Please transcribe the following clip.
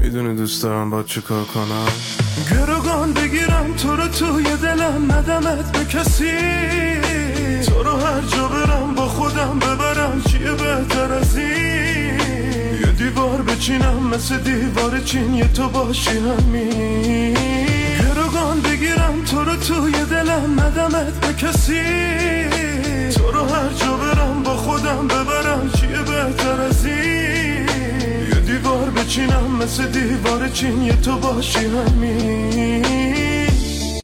میدونی دوست دارم با چه کار کنم؟ گروگان بگیرم تو رو توی دلم، ندمت به کسی، تو رو هر جا برم با خودم ببرم، چیه بهتر از این؟ یه دیوار بچینم مثل دیوار چین، یه تو باشی همین. گروگان بگیرم تو رو توی دلم، ندمت به کسی، تو رو هر جا برم با خودم ببرم، چیه بهتر از این؟ یه دیوار بچینم مثل دیوار چین، یه تو باشی همین.